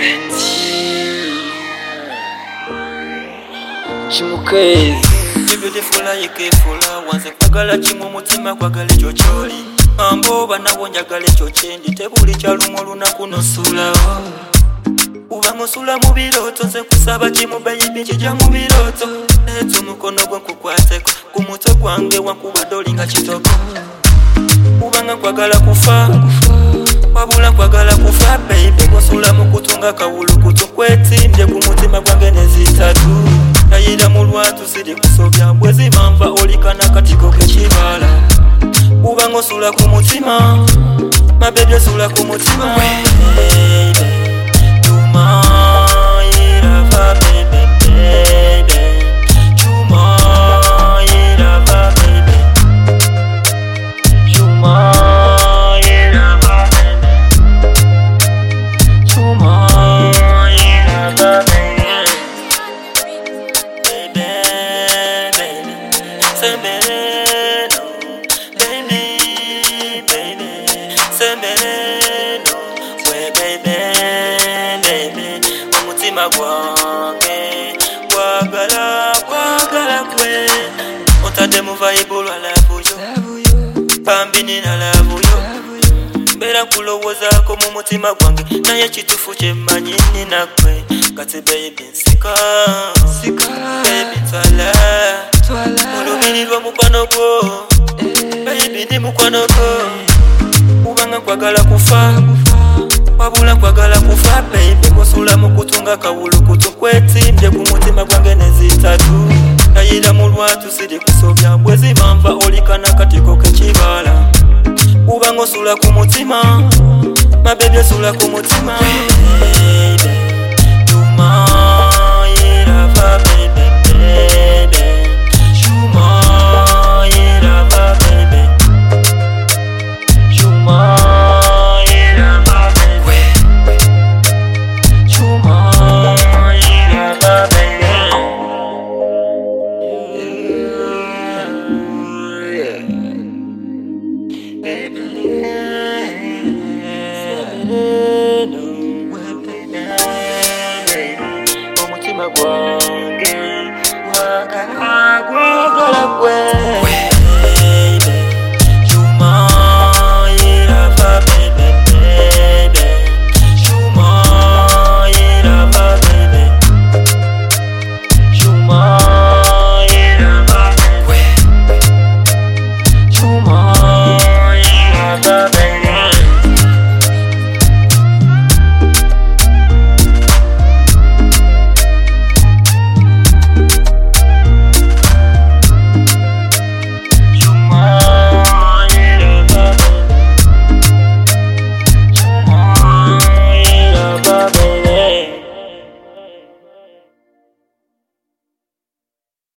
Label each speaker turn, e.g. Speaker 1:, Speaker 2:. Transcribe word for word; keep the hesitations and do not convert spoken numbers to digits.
Speaker 1: Chimukezi
Speaker 2: beautiful like careful wanze kwagala chimu mutima kwagala chocholi mambo banawo njagala chochendi tebuli chalumo lunaku nosulawo ubango sula mu biroto nze kusaba chimu baby kijja mu biroto netu mukono gwo kukwateko ku mutwe gwange wankuba dolinga kitoko ubanga kwagala kufa wabula kwagala kufa baby kusula mu kutunga kawulu kutukwetimbye ku mutima gwange nezitatu nayira mu lwatu sidi kusobya bwezi mamva olikana katiko kechibala ubango sula ku mutima mabebyo sula ku mutima baby Magwange kwagala kwagala kwe otade mu vibe lwa love yo pambini na love yo mbera kulowoza ko mu mutima gwange naye kitufu kye manyini nakwe kati baby sika sika baby twala twala mulumini lwa mukwano gwo baby ndi mukwano gwo ubanga kwagala kufa wabula kwagala kufa baby kusula mu kutunga kawulu kutukwetimbye ku mutima gwange nezitatu nayira mu lwatu sidi kusobya bwezi mamva olikana katiko kechibala ubango sula ku mutima mabebyo sula ku mutima baby tuma ira va baby baby tuma ira va baby tuma Gwange wagala gwagala gwe